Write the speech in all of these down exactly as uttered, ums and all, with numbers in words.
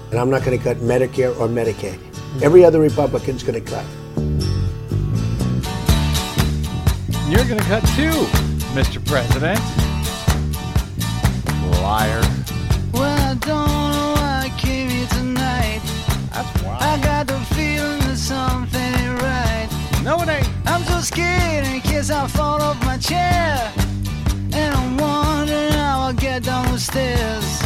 And I'm not going to cut Medicare or Medicaid. Every other Republican's going to cut. You're going to cut too, Mister President. Liar. Well, I don't know why I came here tonight. That's why. I got the feeling that something ain't right. No, it ain't. I'm so scared in case I fall off my chair. And I'm wondering how I'll get down the stairs.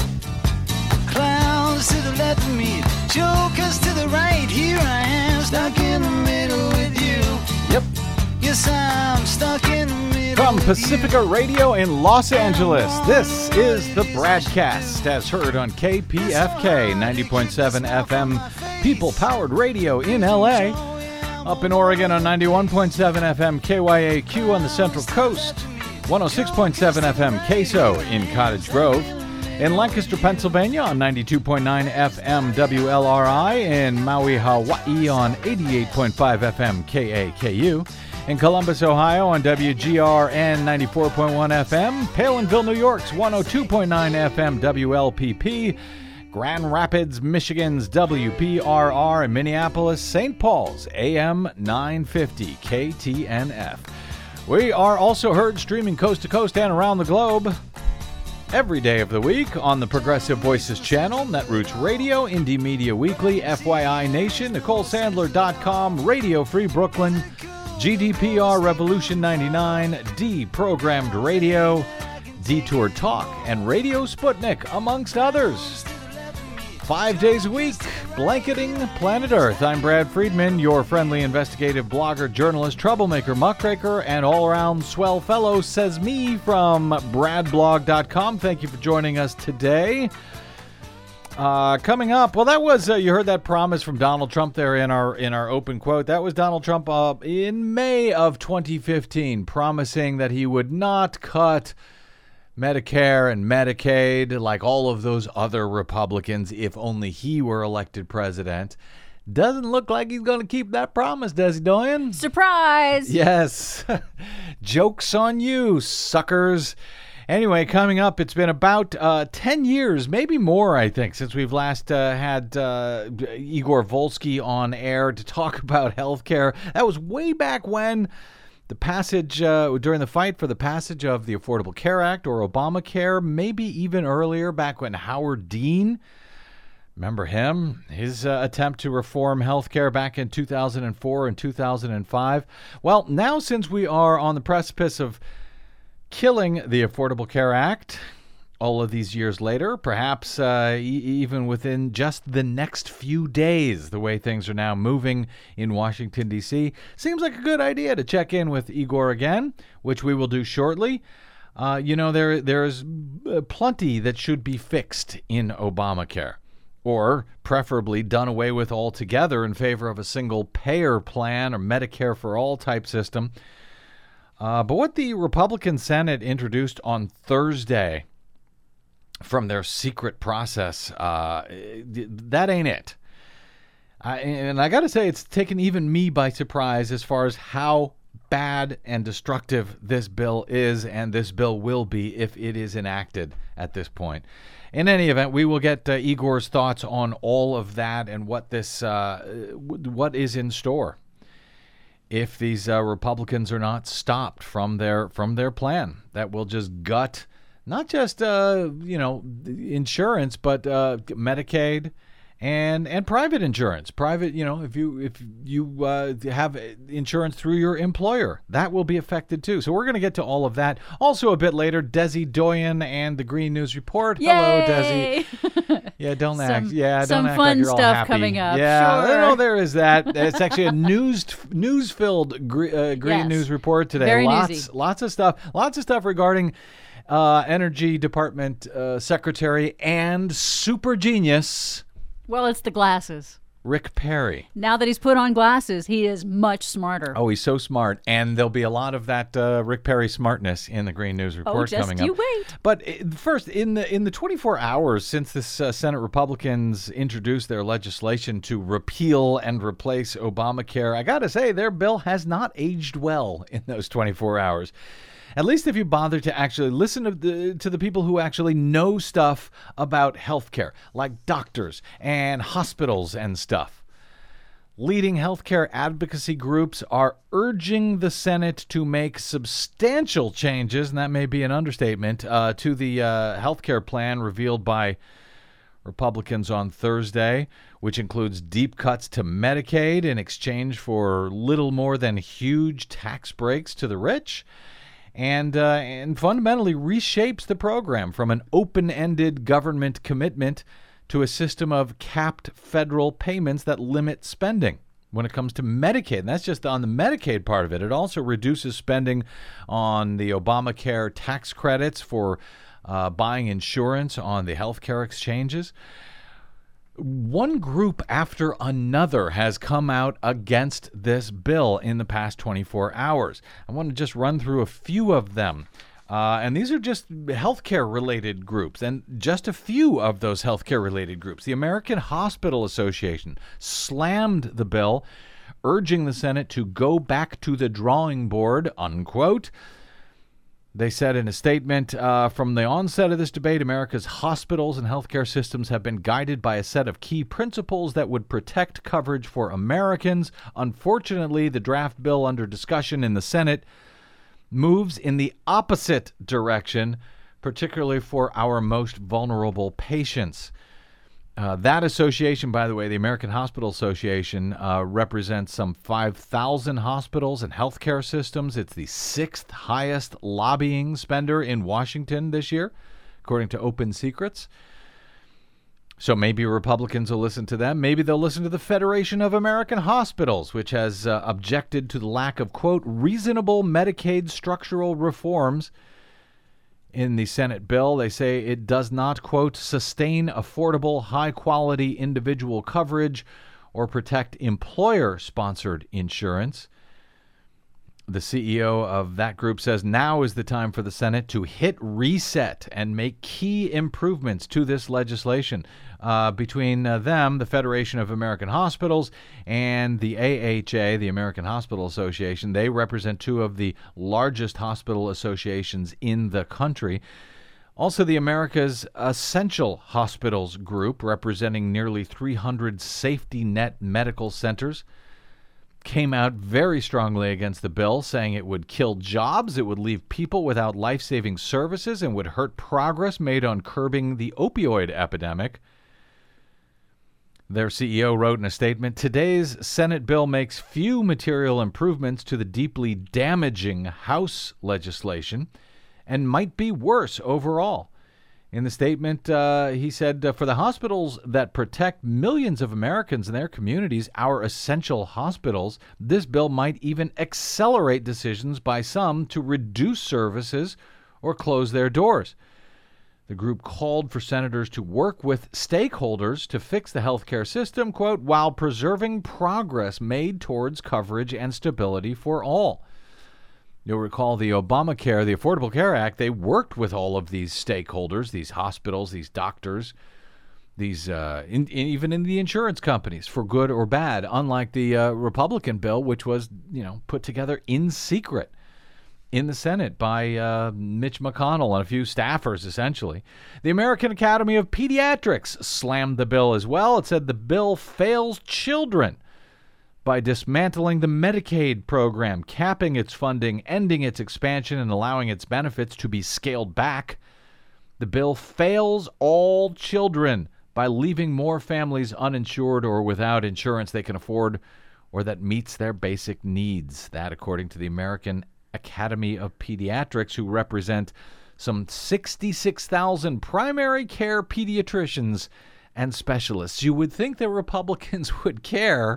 Clowns to the left of me, jokers to the right. Here I am, stuck in the middle with you. Yep. Yes, I'm stuck in the middle. From Pacifica Radio in Los Angeles, this is the Bradcast, as heard on K P F K ninety point seven F M, people-powered radio in L A. Up in Oregon on ninety-one point seven F M, K Y A Q on the Central Coast, one oh six point seven F M, Queso in Cottage Grove. In Lancaster, Pennsylvania on ninety-two point nine F M W L R I, in Maui, Hawaii on eighty-eight point five F M K A K U, in Columbus, Ohio on W G R N ninety-four point one F M, Palinville, New York's one oh two point nine F M W L P P, Grand Rapids, Michigan's W P R R, and Minneapolis, Saint Paul's A M nine fifty K T N F. We are also heard streaming coast to coast and around the globe every day of the week on the Progressive Voices channel, Netroots Radio, Indie Media Weekly, F Y I Nation, Nicole Sandler dot com, Radio Free Brooklyn, G D P R Revolution ninety-nine, Deprogrammed Radio, Detour Talk, and Radio Sputnik, amongst others. Five days a week, blanketing planet Earth. I'm Brad Friedman, your friendly investigative blogger, journalist, troublemaker, muckraker, and all-around swell fellow, says me from brad blog dot com. Thank you for joining us today. Uh, coming up, well, that was, uh, you heard that promise from Donald Trump there in our in our open quote. That was Donald Trump uh, in May of twenty fifteen, promising that he would not cut Medicare and Medicaid like all of those other Republicans if only he were elected president. Doesn't look like he's going to keep that promise, does he, Doyen? Surprise! Yes. Joke's on you, suckers. Anyway, coming up, it's been about uh, ten years, maybe more, I think, since we've last uh, had uh, Igor Volsky on air to talk about healthcare. That was way back when the passage, uh, during the fight for the passage of the Affordable Care Act or Obamacare, maybe even earlier, back when Howard Dean, remember him? His uh, attempt to reform healthcare back in two thousand four and two thousand five. Well, now since we are on the precipice of killing the Affordable Care Act, all of these years later, perhaps uh, e- even within just the next few days, the way things are now moving in Washington, D C, seems like a good idea to check in with Igor again, which we will do shortly. Uh, you know, there there's plenty that should be fixed in Obamacare, or preferably done away with altogether in favor of a single payer plan or Medicare for all type system. Uh, but what the Republican Senate introduced on Thursday from their secret process, uh, that ain't it. I, and I got to say, it's taken even me by surprise as far as how bad and destructive this bill is, and this bill will be if it is enacted at this point. In any event, we will get uh, Igor's thoughts on all of that and what this, uh, what is in store if these uh, Republicans are not stopped from their from their plan that will just gut not just, uh, you know, insurance, but uh, Medicaid and and private insurance. Private, you know, if you if you uh, have insurance through your employer, that will be affected too. So we're going to get to all of that. Also a bit later, Desi Doyen and the Green News Report. Yay! Hello, Desi. Yeah, don't some, act. Yeah, some don't act fun like you're all stuff happy. coming up. Yeah, sure. no, there is that. It's actually a news news filled gre- uh, Green Yes. News Report today. Very lots, newsy. lots of stuff. Lots of stuff regarding uh, Energy Department uh, Secretary and super genius Well, it's the glasses. Rick Perry. Now that he's put on glasses, he is much smarter. Oh, he's so smart. And there'll be a lot of that uh, Rick Perry smartness in the Green News Report oh, just coming up. you wait. But uh, first, in the in the twenty-four hours since this uh, Senate Republicans introduced their legislation to repeal and replace Obamacare, I got to say, their bill has not aged well in those twenty-four hours. At least if you bother to actually listen to the, to the people who actually know stuff about healthcare, like doctors and hospitals and stuff. Leading healthcare advocacy groups are urging the Senate to make substantial changes, and that may be an understatement, uh, to the uh, healthcare plan revealed by Republicans on Thursday, which includes deep cuts to Medicaid in exchange for little more than huge tax breaks to the rich, and uh, and fundamentally reshapes the program from an open-ended government commitment to a system of capped federal payments that limit spending when it comes to Medicaid. And that's just on the Medicaid part of it. It also reduces spending on the Obamacare tax credits for uh, buying insurance on the healthcare exchanges. One group after another has come out against this bill in the past twenty-four hours. I want to just run through a few of them. Uh, and these are just healthcare-related groups, and just a few of those healthcare-related groups. The American Hospital Association slammed the bill, urging the Senate to go back to the drawing board, unquote. They said in a statement, uh, from the onset of this debate, America's hospitals and healthcare systems have been guided by a set of key principles that would protect coverage for Americans. Unfortunately, the draft bill under discussion in the Senate moves in the opposite direction, particularly for our most vulnerable patients. Uh, that association, by the way, the American Hospital Association, uh, represents some five thousand hospitals and healthcare systems. It's the sixth highest lobbying spender in Washington this year, according to Open Secrets. So maybe Republicans will listen to them. Maybe they'll listen to the Federation of American Hospitals, which has uh, objected to the lack of, quote, reasonable Medicaid structural reforms in the Senate bill. They say it does not, quote, sustain affordable, high-quality individual coverage or protect employer-sponsored insurance. The C E O of that group says now is the time for the Senate to hit reset and make key improvements to this legislation. Uh, between uh, them, the Federation of American Hospitals, and the A H A, the American Hospital Association, they represent two of the largest hospital associations in the country. Also, the America's Essential Hospitals Group, representing nearly three hundred safety net medical centers, came out very strongly against the bill, saying it would kill jobs, it would leave people without life-saving services, and would hurt progress made on curbing the opioid epidemic. Their C E O wrote in a statement, today's Senate bill makes few material improvements to the deeply damaging House legislation and might be worse overall. In the statement, uh, he said, uh, for the hospitals that protect millions of Americans and their communities, our essential hospitals, this bill might even accelerate decisions by some to reduce services or close their doors. The group called for senators to work with stakeholders to fix the healthcare system, quote, while preserving progress made towards coverage and stability for all. You'll recall the Obamacare, the Affordable Care Act, they worked with all of these stakeholders, these hospitals, these doctors, these uh, in, in, even in the insurance companies, for good or bad, unlike the uh, Republican bill, which was, you know, put together in secret in the Senate by uh, Mitch McConnell and a few staffers, essentially. The American Academy of Pediatrics slammed the bill as well. It said the bill fails children by dismantling the Medicaid program, capping its funding, ending its expansion, and allowing its benefits to be scaled back. The bill fails all children by leaving more families uninsured or without insurance they can afford or that meets their basic needs. That, according to the American Academy of Pediatrics, who represent some sixty-six thousand primary care pediatricians and specialists. You would think that Republicans would care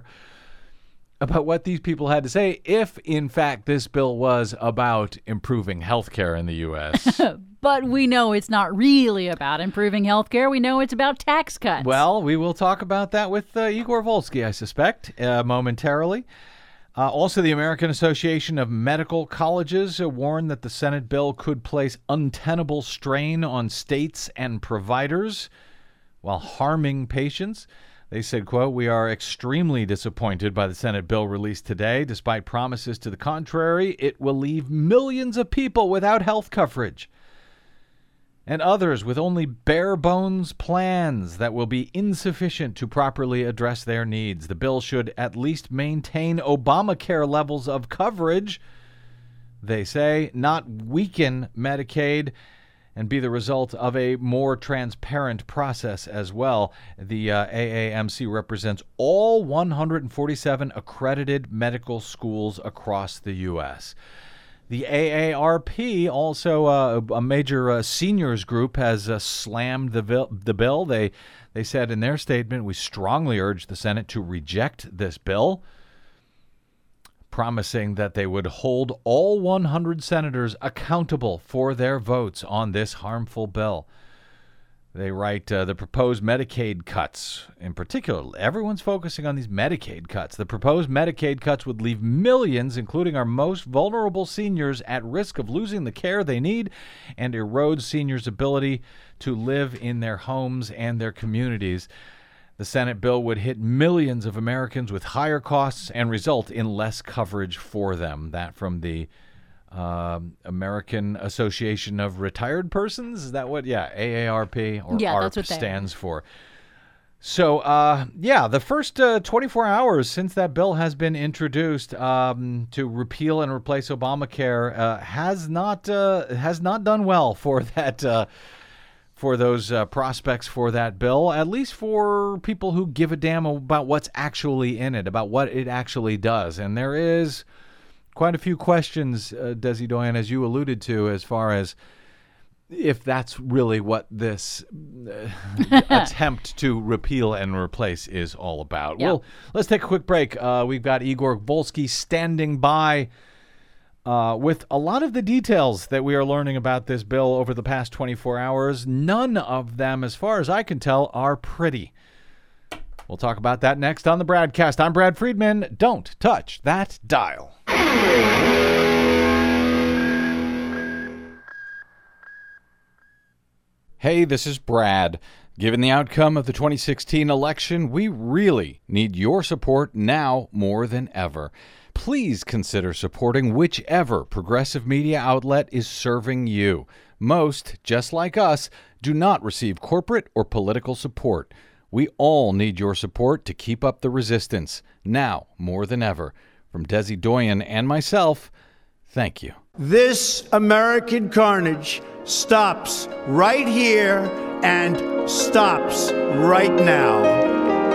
about what these people had to say if, in fact, this bill was about improving health care in the U S But we know it's not really about improving health care. We know it's about tax cuts. Well, we will talk about that with uh, Igor Volsky, I suspect, uh, momentarily. Uh, also, the American Association of Medical Colleges uh, warned that the Senate bill could place untenable strain on states and providers while harming patients. They said, quote, "We are extremely disappointed by the Senate bill released today. Despite promises to the contrary, it will leave millions of people without health coverage and others with only bare bones plans that will be insufficient to properly address their needs. The bill should at least maintain Obamacare levels of coverage," they say, "not weaken Medicaid, and be the result of a more transparent process as well." The uh, A A M C represents all one hundred forty-seven accredited medical schools across the U S The A A R P, also uh, a major uh, seniors group, has uh, slammed the, vil- the bill. They, they said in their statement, "We strongly urge the Senate to reject this bill," promising that they would hold all one hundred senators accountable for their votes on this harmful bill. They write, uh, the proposed Medicaid cuts, in particular, everyone's focusing on these Medicaid cuts. The proposed Medicaid cuts would leave millions, including our most vulnerable seniors, at risk of losing the care they need and erode seniors' ability to live in their homes and their communities. The Senate bill would hit millions of Americans with higher costs and result in less coverage for them. That from the uh, American Association of Retired Persons? Is that what? Yeah, A A R P, or yeah, A R P stands for. So, uh, yeah, the first uh, twenty-four hours since that bill has been introduced um, to repeal and replace Obamacare uh, has not uh, has not done well for that. Uh, for those uh, prospects for that bill, at least for people who give a damn about what's actually in it, about what it actually does. And there is quite a few questions, uh, Desi Doyen, as you alluded to, as far as if that's really what this uh, attempt to repeal and replace is all about. Yep. Well, let's take a quick break. Uh, we've got Igor Volsky standing by Uh, with a lot of the details that we are learning about this bill over the past twenty-four hours. None of them, as far as I can tell, are pretty. We'll talk about that next on the Bradcast. I'm Brad Friedman. Don't touch that dial. Hey, this is Brad. Given the outcome of the twenty sixteen election, we really need your support now more than ever. Please consider supporting whichever progressive media outlet is serving you. Most, just like us, do not receive corporate or political support. We all need your support to keep up the resistance, now more than ever. From Desi Doyen and myself, thank you. This American carnage stops right here and stops right now.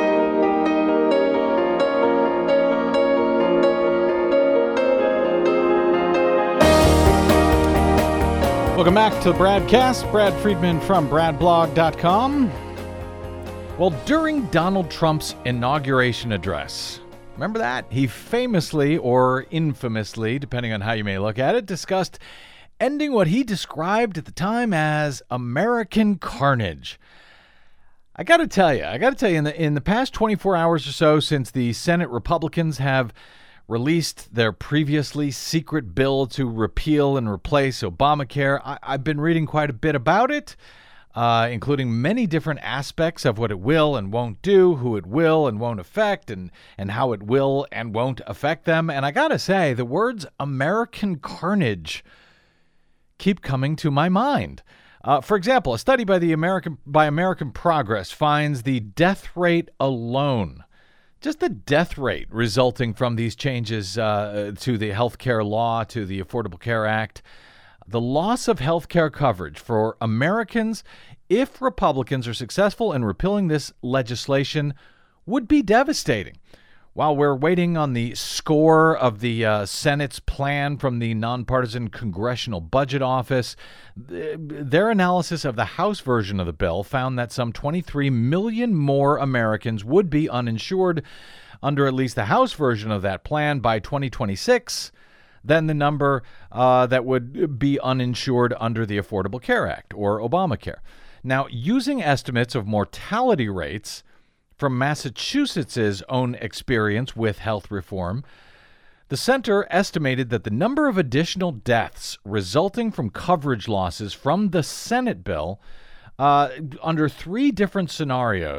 Welcome back to the Bradcast. Brad Friedman from brad blog dot com. Well, during Donald Trump's inauguration address, remember that? He famously, or infamously, depending on how you may look at it, discussed ending what he described at the time as American carnage. I got to tell you, I got to tell you, in the, in the past twenty-four hours or so since the Senate Republicans have released their previously secret bill to repeal and replace Obamacare, I, I've been reading quite a bit about it, uh, including many different aspects of what it will and won't do, who it will and won't affect, and, and how it will and won't affect them. And I gotta say, the words American carnage keep coming to my mind. Uh, for example, a study by the American by American Progress finds the death rate alone, just the death rate resulting from these changes uh, to the health care law, to the Affordable Care Act, the loss of health care coverage for Americans, if Republicans are successful in repealing this legislation, would be devastating. While we're waiting on the score of the uh, Senate's plan from the nonpartisan Congressional Budget Office, th- their analysis of the House version of the bill found that some twenty-three million more Americans would be uninsured under at least the House version of that plan by twenty twenty-six than the number uh, that would be uninsured under the Affordable Care Act, or Obamacare. Now, using estimates of mortality rates from Massachusetts' own experience with health reform, the center estimated that the number of additional deaths resulting from coverage losses from the Senate bill uh, under three different scenarios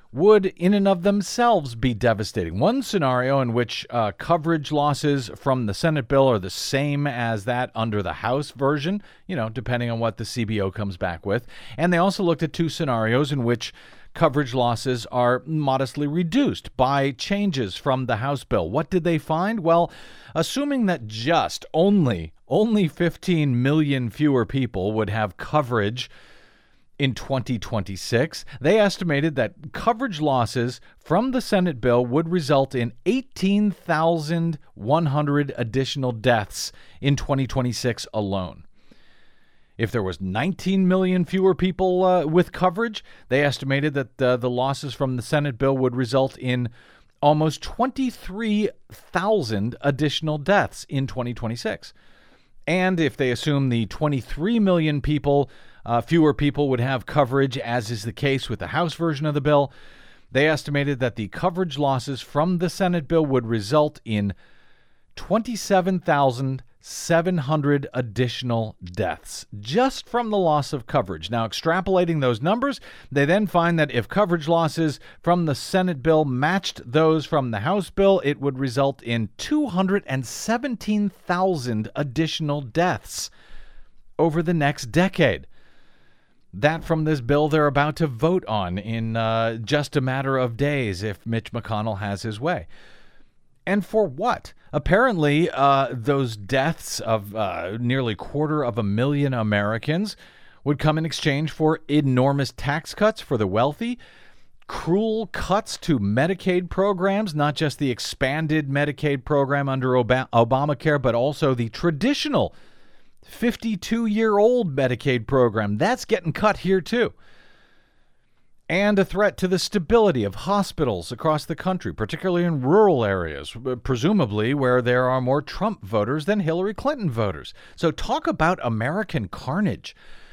would in and of themselves be devastating. One scenario in which uh, coverage losses from the Senate bill are the same as that under the House version, you know, depending on what the C B O comes back with. And they also looked at two scenarios in which coverage losses are modestly reduced by changes from the House bill. What did they find? Well, assuming that just only, only fifteen million fewer people would have coverage in twenty twenty-six, they estimated that coverage losses from the Senate bill would result in eighteen thousand one hundred additional deaths in twenty twenty-six alone. If there was nineteen million fewer people uh, with coverage, they estimated that uh, the losses from the Senate bill would result in almost twenty-three thousand additional deaths in twenty twenty-six. And if they assume the twenty-three million people, uh, fewer people would have coverage, as is the case with the House version of the bill, they estimated that the coverage losses from the Senate bill would result in twenty-seven thousand seven hundred additional deaths just from the loss of coverage. Now, extrapolating those numbers, they then find that if coverage losses from the Senate bill matched those from the House bill, it would result in two hundred seventeen thousand additional deaths over the next decade. That from this bill they're about to vote on in uh, just a matter of days if Mitch McConnell has his way. And for what? Apparently, uh, those deaths of uh, nearly a quarter of a million Americans would come in exchange for enormous tax cuts for the wealthy, cruel cuts to Medicaid programs, not just the expanded Medicaid program under Ob- Obamacare, but also the traditional fifty-two-year-old Medicaid program. That's getting cut here, too. And a threat to the stability of hospitals across the country, particularly in rural areas, presumably where there are more Trump voters than Hillary Clinton voters. So talk about American carnage.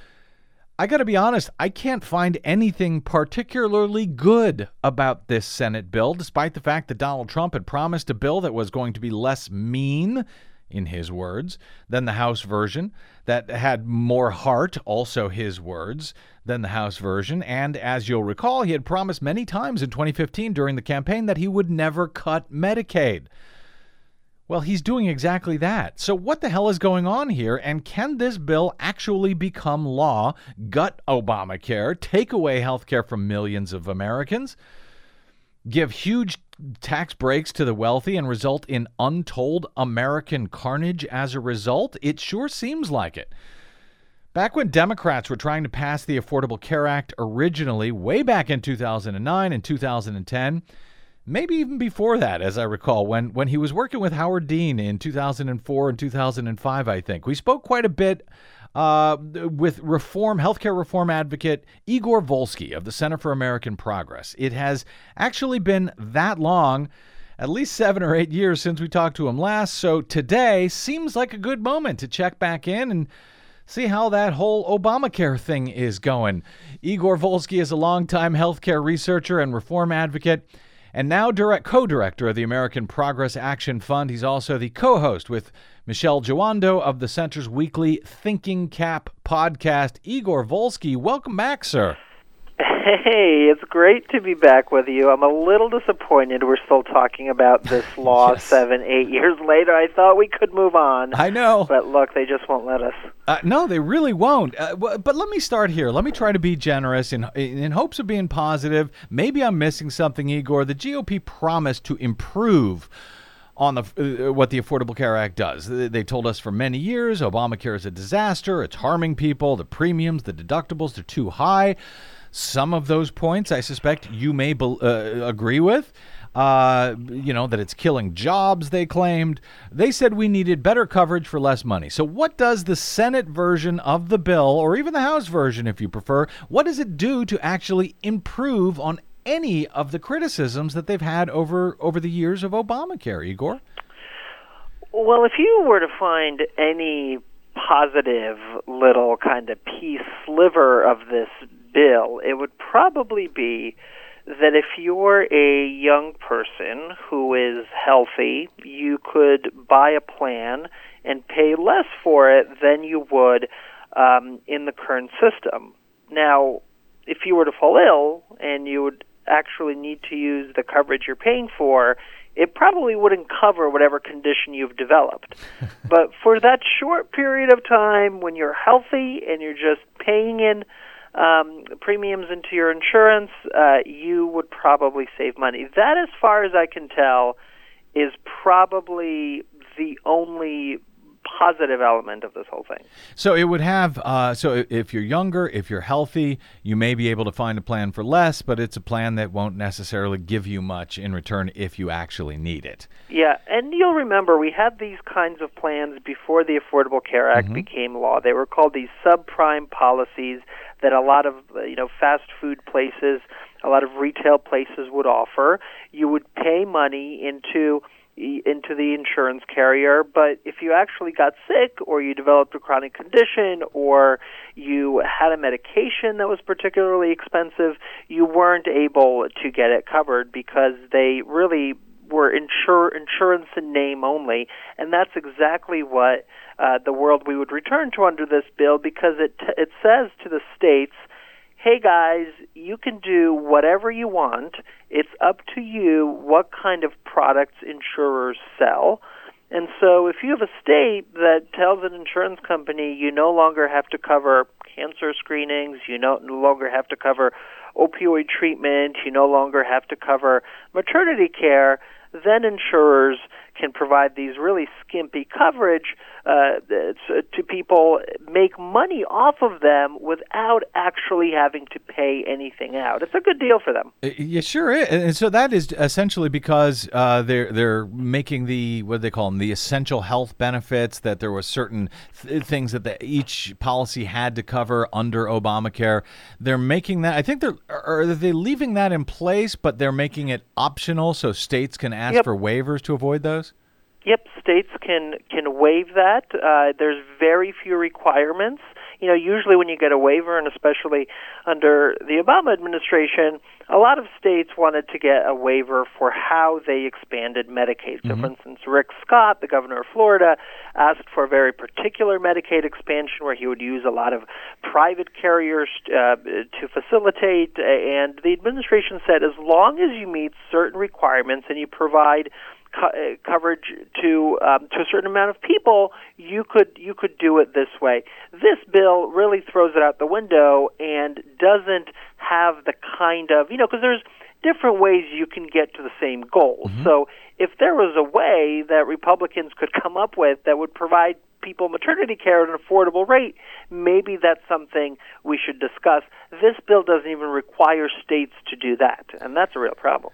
I got to be honest, I can't find anything particularly good about this Senate bill, despite the fact that Donald Trump had promised a bill that was going to be less mean, in his words, than the House version, that had more heart, also his words, than the House version. And as you'll recall, he had promised many times in twenty fifteen during the campaign that he would never cut Medicaid. Well, he's doing exactly that. So what the hell is going on here? And can this bill actually become law, gut Obamacare, take away health care from millions of Americans, give huge tax breaks to the wealthy, and result in untold American carnage as a result? It sure seems like it. Back when Democrats were trying to pass the Affordable Care Act originally, way back in two thousand nine and two thousand ten, maybe even before that, as I recall, when, when he was working with Howard Dean in two thousand four and two thousand five, I think, we spoke quite a bit uh, with reform, healthcare reform advocate Igor Volsky of the Center for American Progress. It has actually been that long, at least seven or eight years since we talked to him last, so today seems like a good moment to check back in and see how that whole Obamacare thing is going. Igor Volsky is a longtime healthcare researcher and reform advocate, and now direct co-director of the American Progress Action Fund. He's also the co-host with Michelle Joando of the Center's weekly Thinking Cap podcast. Igor Volsky, welcome back, sir. Hey, it's great to be back with you. I'm a little disappointed we're still talking about this law yes. seven, eight years later. I thought we could move on. I know. But look, they just won't let us. Uh, no, they really won't. Uh, but let me start here. Let me try to be generous in, in hopes of being positive. Maybe I'm missing something, Igor. The G O P promised to improve on the uh, what the Affordable Care Act does. They told us for many years Obamacare is a disaster. It's harming people. The premiums, the deductibles, they're too high. Some of those points, I suspect, you may be, uh, agree with. Uh, you know, that it's killing jobs, they claimed. They said we needed better coverage for less money. So what does the Senate version of the bill, or even the House version if you prefer, what does it do to actually improve on any of the criticisms that they've had over, over the years of Obamacare, Igor? Well, if you were to find any positive little kind of piece sliver of this bill, it would probably be that if you're a young person who is healthy, you could buy a plan and pay less for it than you would um, in the current system. Now, if you were to fall ill and you would actually need to use the coverage you're paying for, it probably wouldn't cover whatever condition you've developed. But for that short period of time when you're healthy and you're just paying in um, premiums into your insurance, uh, you would probably save money. That, as far as I can tell, is probably the only positive element of this whole thing. So it would have, uh, so if you're younger, if you're healthy, you may be able to find a plan for less, but it's a plan that won't necessarily give you much in return if you actually need it. Yeah, and you'll remember we had these kinds of plans before the Affordable Care Act mm-hmm. became law. They were called these subprime policies that a lot of, you know, fast food places, a lot of retail places would offer. You would pay money into into the insurance carrier, but if you actually got sick or you developed a chronic condition or you had a medication that was particularly expensive, you weren't able to get it covered because they really were insure, insurance in name only, and that's exactly what uh, the world we would return to under this bill, because it t- it says to the states, hey guys, you can do whatever you want. It's up to you what kind of products insurers sell. And so if you have a state that tells an insurance company you no longer have to cover cancer screenings, you no, no longer have to cover opioid treatment, you no longer have to cover maternity care, then insurers can provide these really skimpy coverage uh, to people, make money off of them without actually having to pay anything out. It's a good deal for them. Yeah, sure is. And so that is essentially because uh, they're they're making the, what do they call them, the essential health benefits, that there were certain th- things that the, each policy had to cover under Obamacare. They're making that, I think they're, are they leaving that in place, but they're making it optional so states can ask Yep. for waivers to avoid those? Yep, states can can waive that. Uh, there's very few requirements. You know, usually when you get a waiver, and especially under the Obama administration, a lot of states wanted to get a waiver for how they expanded Medicaid. So, mm-hmm. for instance, Rick Scott, the governor of Florida, asked for a very particular Medicaid expansion where he would use a lot of private carriers uh, to facilitate. And the administration said, as long as you meet certain requirements and you provide Co- coverage to um, to a certain amount of people, you could you could do it this way. This bill really throws it out the window and doesn't have the kind of, you know, because there's different ways you can get to the same goal. Mm-hmm. So if there was a way that Republicans could come up with that would provide people maternity care at an affordable rate, maybe that's something we should discuss. This bill doesn't even require states to do that, and that's a real problem.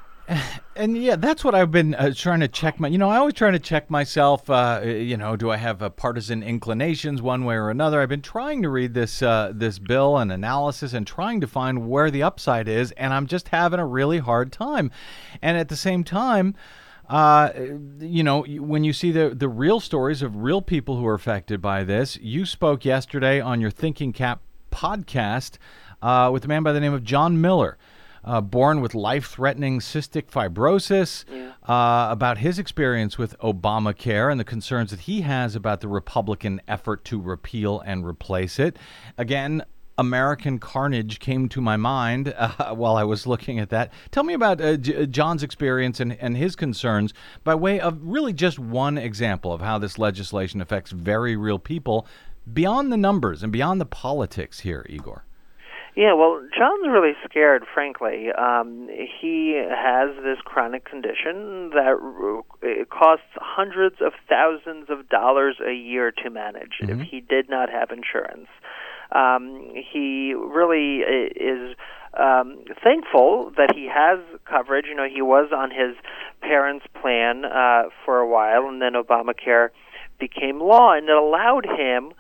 And yeah, that's what I've been uh, trying to check my, you know, I always try to check myself, uh, you know, do I have uh, partisan inclinations one way or another? I've been trying to read this uh, this bill and analysis and trying to find where the upside is, and I'm just having a really hard time. And at the same time, uh, you know, when you see the, the real stories of real people who are affected by this, you spoke yesterday on your Thinking Cap podcast uh, with a man by the name of John Miller. Uh, born with life-threatening cystic fibrosis, yeah. uh, about his experience with Obamacare and the concerns that he has about the Republican effort to repeal and replace it. Again, American carnage came to my mind uh, while I was looking at that. Tell me about uh, J- John's experience and, and his concerns by way of really just one example of how this legislation affects very real people beyond the numbers and beyond the politics here, Igor. Yeah, well, John's really scared, frankly. Um, he has this chronic condition that it costs hundreds of thousands of dollars a year to manage mm-hmm. if he did not have insurance. Um, he really is um, thankful that he has coverage. You know, he was on his parents' plan uh, for a while, and then Obamacare became law, and it allowed him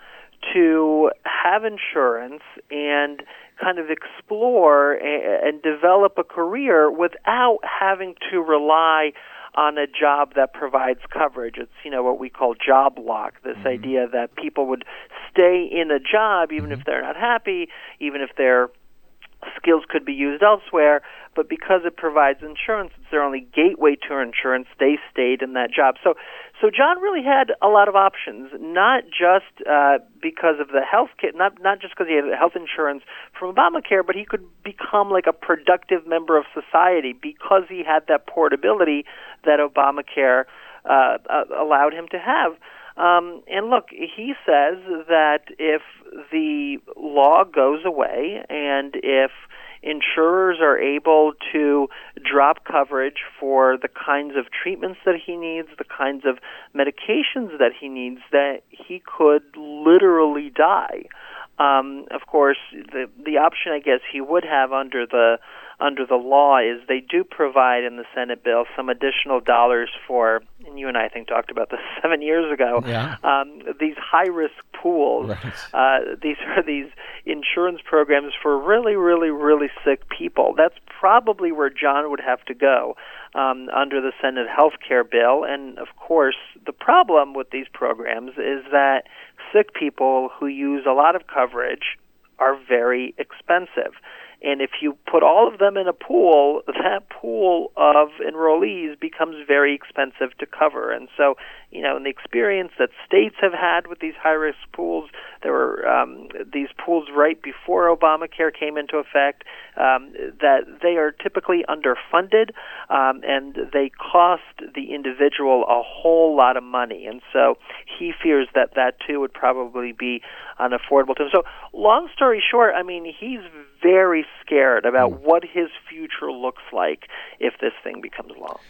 to have insurance and kind of explore and develop a career without having to rely on a job that provides coverage. It's, you know, what we call job lock, this mm-hmm. idea that people would stay in a job even mm-hmm. if they're not happy, even if they're skills could be used elsewhere, but because it provides insurance, it's their only gateway to insurance, they stayed in that job. So so John really had a lot of options, not just uh, because of the health care, not, not just because he had health insurance from Obamacare, but he could become like a productive member of society because he had that portability that Obamacare uh, uh, allowed him to have. Um, and look, he says that if the law goes away and if insurers are able to drop coverage for the kinds of treatments that he needs, the kinds of medications that he needs, that he could literally die. Um, of course, the the option I guess he would have under the under the law is they do provide in the Senate bill some additional dollars for, and you and I, I think, talked about this seven years ago, yeah. um, these high-risk pools. Right. Uh, these are these insurance programs for really, really, really sick people. That's probably where John would have to go um, under the Senate health care bill. And, of course, the problem with these programs is that sick people who use a lot of coverage are very expensive. And if you put all of them in a pool, that pool of enrollees becomes very expensive to cover. And so, you know, in the experience that states have had with these high-risk pools, there were um, these pools right before Obamacare came into effect, um, that they are typically underfunded, um, and they cost the individual a whole lot of money. And so he fears that that, too, would probably be unaffordable to him. So long story short, I mean, he's very scared about what his future looks like if this thing becomes law.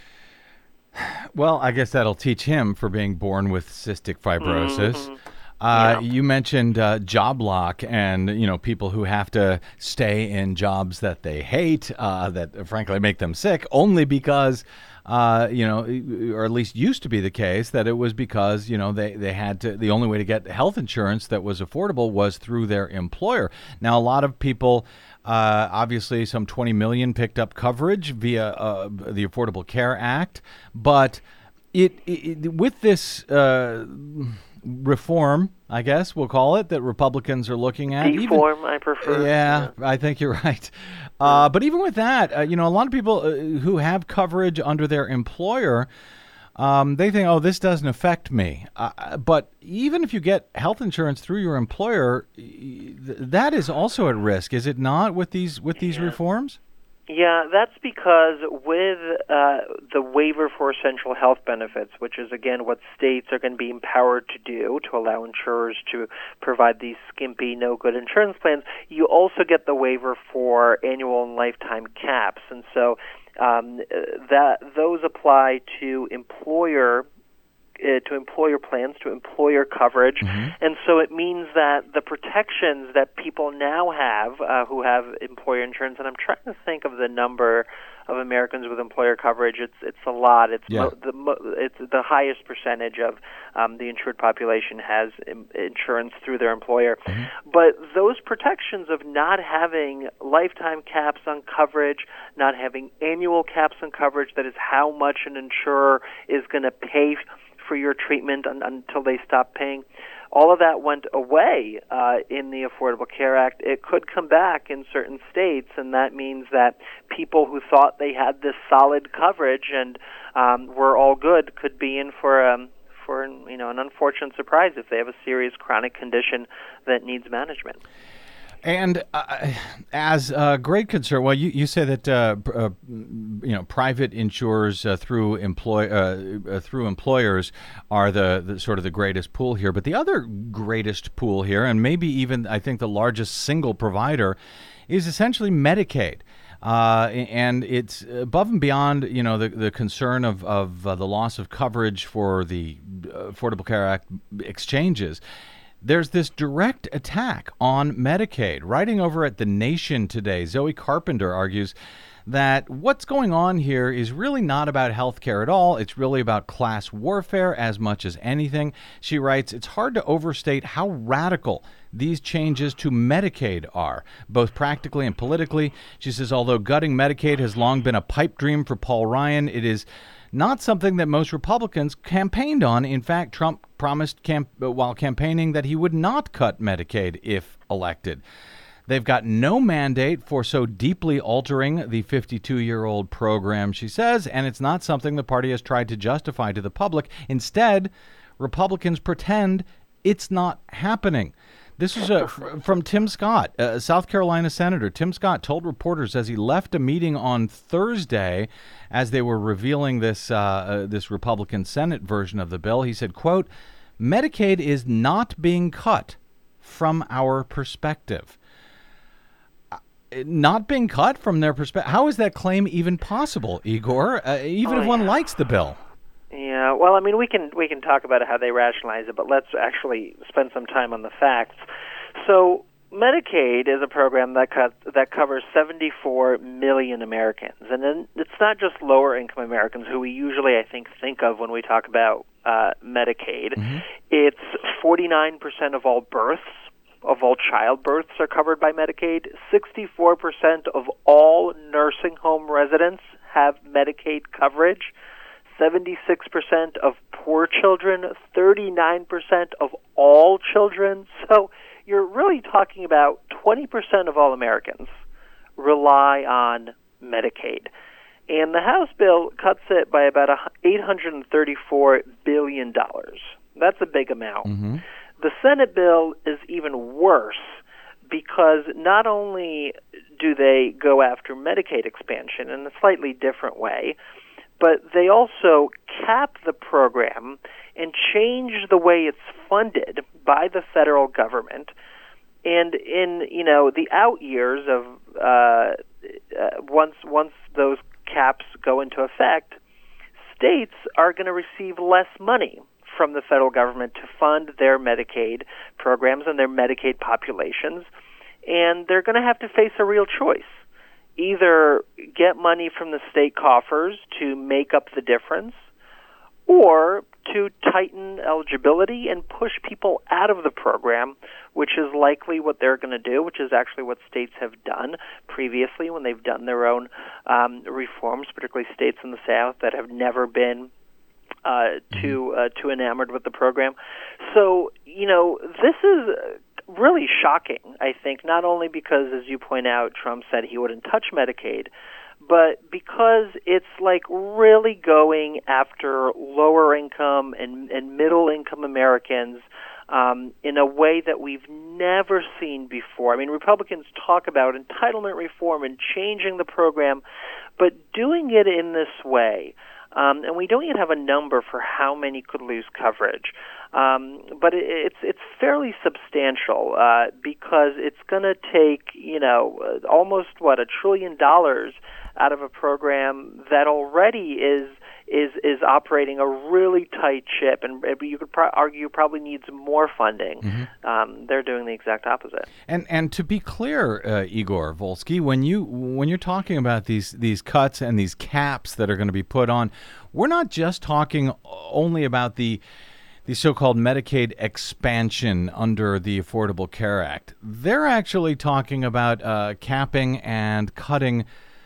Well, I guess that'll teach him for being born with cystic fibrosis. Mm-hmm. Uh, Yeah. You mentioned uh, job lock and, you know, people who have to stay in jobs that they hate, uh, that frankly make them sick, only because, uh, you know, or at least used to be the case that it was because, you know, they, they had to, the only way to get health insurance that was affordable was through their employer. Now, a lot of people, uh, obviously some twenty million picked up coverage via uh, the Affordable Care Act, but it, it with this uh, reform, I guess we'll call it, that Republicans are looking at. Deform, even, I prefer. Yeah, yeah, I think you're right. Uh, but even with that, uh, you know, a lot of people uh, who have coverage under their employer, um, they think, oh, this doesn't affect me. Uh, but even if you get health insurance through your employer, th- that is also at risk, is it not, with these with these Yeah. reforms? Yeah, that's because with uh, the waiver for essential health benefits, which is, again, what states are going to be empowered to do to allow insurers to provide these skimpy, no-good insurance plans, you also get the waiver for annual and lifetime caps. And so um, that those apply to employer Uh, to employer plans, to employer coverage. Mm-hmm. And so it means that the protections that people now have uh, who have employer insurance, and I'm trying to think of the number of Americans with employer coverage, it's it's a lot. It's Yeah. mo- the mo- it's the highest percentage of um, the insured population has im- insurance through their employer. Mm-hmm. But those protections of not having lifetime caps on coverage, not having annual caps on coverage, that is how much an insurer is going to pay for your treatment un- until they stop paying. All of that went away uh, in the Affordable Care Act. It could come back in certain states, and that means that people who thought they had this solid coverage and um, were all good could be in for um, for you know an unfortunate surprise if they have a serious chronic condition that needs management. And uh, as a great concern, well, you, you say that uh, pr- uh, you know private insurers uh, through employ uh, uh, through employers are the, the sort of the greatest pool here. But the other greatest pool here, and maybe even I think the largest single provider, is essentially Medicaid. Uh, and it's above and beyond, you know, the, the concern of, of uh, the loss of coverage for the Affordable Care Act exchanges. There's this direct attack on Medicaid. Writing over at The Nation today, Zoe Carpenter argues that what's going on here is really not about health care at all. It's really about class warfare as much as anything. She writes, it's hard to overstate how radical these changes to Medicaid are, both practically and politically. She says, although gutting Medicaid has long been a pipe dream for Paul Ryan, it is not something that most Republicans campaigned on. In fact, Trump promised camp- while campaigning that he would not cut Medicaid if elected. They've got no mandate for so deeply altering the fifty-two-year-old program, she says, and it's not something the party has tried to justify to the public. Instead, Republicans pretend it's not happening. This is a, from Tim Scott, a South Carolina senator. Tim Scott told reporters as he left a meeting on Thursday, as they were revealing this uh, uh, this Republican Senate version of the bill, he said, quote, Medicaid is not being cut from our perspective. Not being cut from their perspective. How is that claim even possible, Igor, uh, even oh, if one yeah. likes the bill? Yeah, well, I mean, we can we can talk about how they rationalize it, but let's actually spend some time on the facts. So, Medicaid is a program that cut, that covers seventy-four million Americans, and then it's not just lower-income Americans who we usually, I think, think of when we talk about uh, Medicaid. Mm-hmm. It's forty-nine percent of all births, of all childbirths are covered by Medicaid. sixty-four percent of all nursing home residents have Medicaid coverage. seventy-six percent of poor children, thirty-nine percent of all children. So you're really talking about twenty percent of all Americans rely on Medicaid. And the House bill cuts it by about eight hundred thirty-four billion dollars. That's a big amount. Mm-hmm. The Senate bill is even worse because not only do they go after Medicaid expansion in a slightly different way, but they also cap the program and change the way it's funded by the federal government. And in, you know, the out years of uh, uh, once once those caps go into effect, states are going to receive less money from the federal government to fund their Medicaid programs and their Medicaid populations, and they're going to have to face a real choice. Either get money from the state coffers to make up the difference, or to tighten eligibility and push people out of the program, which is likely what they're going to do, which is actually what states have done previously when they've done their own um, reforms, particularly states in the South that have never been uh, too uh, too enamored with the program. So, you know, this is really shocking, I think, not only because, as you point out, Trump said he wouldn't touch Medicaid, but because it's like really going after lower income and, and middle income Americans um, in a way that we've never seen before. I mean, Republicans talk about entitlement reform and changing the program, but doing it in this way. Um, and we don't yet have a number for how many could lose coverage. Um, but it, it's it's fairly substantial uh, because it's going to take, you know, almost, what, a trillion dollars out of a program that already is is is operating a really tight ship, and you could pro- argue probably needs more funding. Mm-hmm. Um, they're doing the exact opposite. And and to be clear, uh, Igor Volsky, when you when you're talking about these these cuts and these caps that are going to be put on, we're not just talking only about the the so-called Medicaid expansion under the Affordable Care Act. They're actually talking about uh, capping and cutting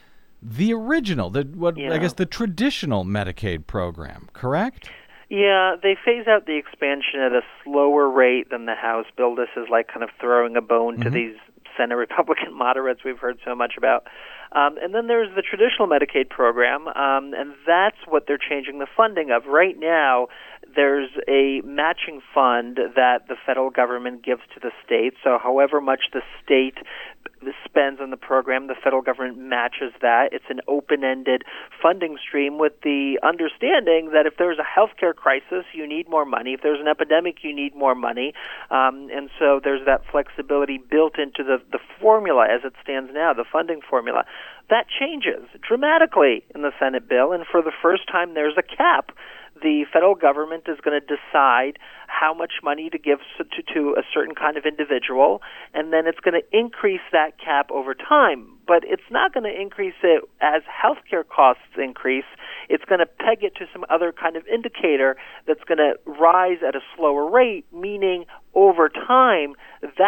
the original, the what yeah. I guess the traditional Medicaid program, correct? Yeah, they phase out the expansion at a slower rate than the House bill. This is like kind of throwing a bone mm-hmm. to these Senate Republican moderates we've heard so much about. Um, and then there's the traditional Medicaid program, um, and that's what they're changing the funding of. Right now, there's a matching fund that the federal government gives to the state. So however much the state spends on the program, the federal government matches that. It's an open-ended funding stream with the understanding that if there's a healthcare crisis, you need more money. If there's an epidemic, you need more money. Um, and so there's that flexibility built into the, the formula as it stands now, the funding formula. That changes dramatically in the Senate bill, and for the first time there's a cap. The federal government is going to decide how much money to give to, to a certain kind of individual, and then it's going to increase that cap over time. But it's not going to increase it as healthcare costs increase. It's going to peg it to some other kind of indicator that's going to rise at a slower rate, meaning over time, that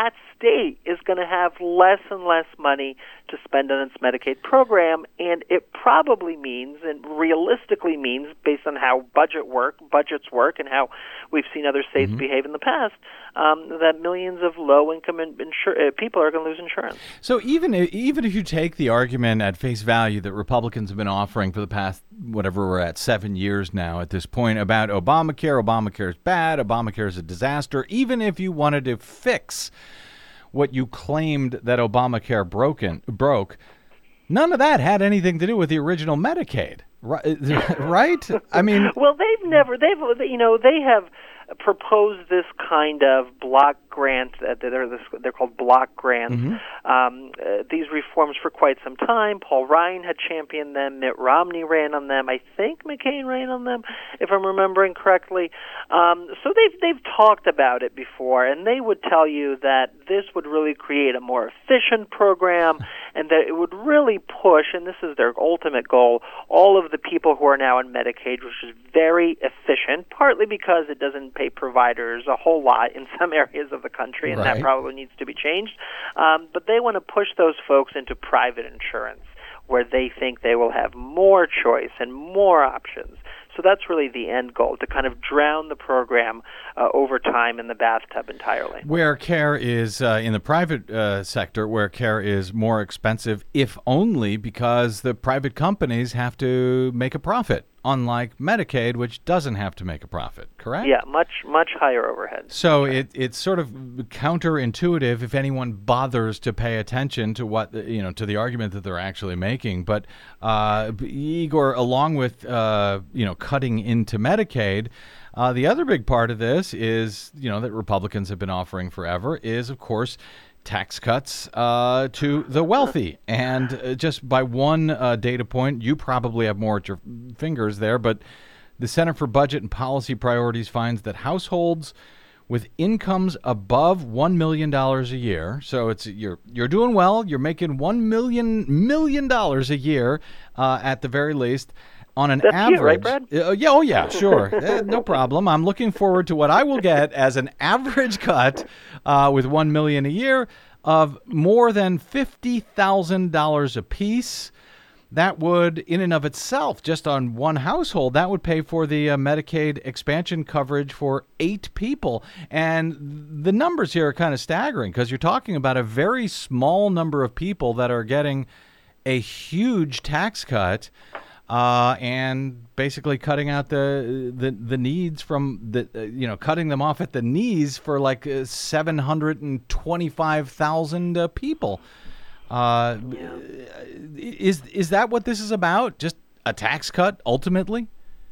state is going to have less and less money to spend on its Medicaid program, and it probably means, and realistically means, based on how budget work, budgets work, and how we've seen other states mm-hmm. behave in the past, um, that millions of low-income in, insur- uh, people are going to lose insurance. So even if, even if you take the argument at face value that Republicans have been offering for the past, whatever we're at, seven years now at this point, about Obamacare, Obamacare is bad, Obamacare is a disaster, even if you wanted to fix what you claimed that Obamacare broken, broke, none of that had anything to do with the original Medicaid, right? Right? I mean, well, they've never, they've, you know, they have proposed this kind of block grant. Uh, they're this, they're called block grants. Mm-hmm. Um, uh, these reforms for quite some time. Paul Ryan had championed them. Mitt Romney ran on them. I think McCain ran on them, if I'm remembering correctly. Um, so they've they've talked about it before, and they would tell you that this would really create a more efficient program, and that it would really push, and this is their ultimate goal, all of the people who are now in Medicaid, which is very efficient, partly because it doesn't pay providers a whole lot in some areas of the country, and right. that probably needs to be changed. Um, but they want to push those folks into private insurance, where they think they will have more choice and more options. So that's really the end goal, to kind of drown the program uh, over time in the bathtub entirely. Where care is uh, in the private uh, sector, where care is more expensive, if only because the private companies have to make a profit, unlike Medicaid, which doesn't have to make a profit, correct? Yeah, much, much higher overhead. So it, it's sort of counterintuitive if anyone bothers to pay attention to what, you know, to the argument that they're actually making. But uh, Igor, along with, uh, you know, cutting into Medicaid, uh, the other big part of this is, you know, that Republicans have been offering forever is, of course, tax cuts uh, to the wealthy. And uh, just by one uh, data point, you probably have more at your fingers there, but the Center for Budget and Policy Priorities finds that households with incomes above one million dollars a year, so it's you're you're doing well, you're making one million million dollars a year uh, at the very least, on an That's average, you, right, Brad? Uh, yeah, oh yeah, sure, uh, no problem. I'm looking forward to what I will get as an average cut uh, with one million a year of more than fifty thousand dollars a piece. That would, in and of itself, just on one household, that would pay for the uh, Medicaid expansion coverage for eight people. And the numbers here are kind of staggering because you're talking about a very small number of people that are getting a huge tax cut. Uh, and basically cutting out the the, the needs from the uh, you know cutting them off at the knees for like uh, seven hundred and twenty five thousand uh, people. Uh, yeah. Is is that what this is about? Just a tax cut ultimately?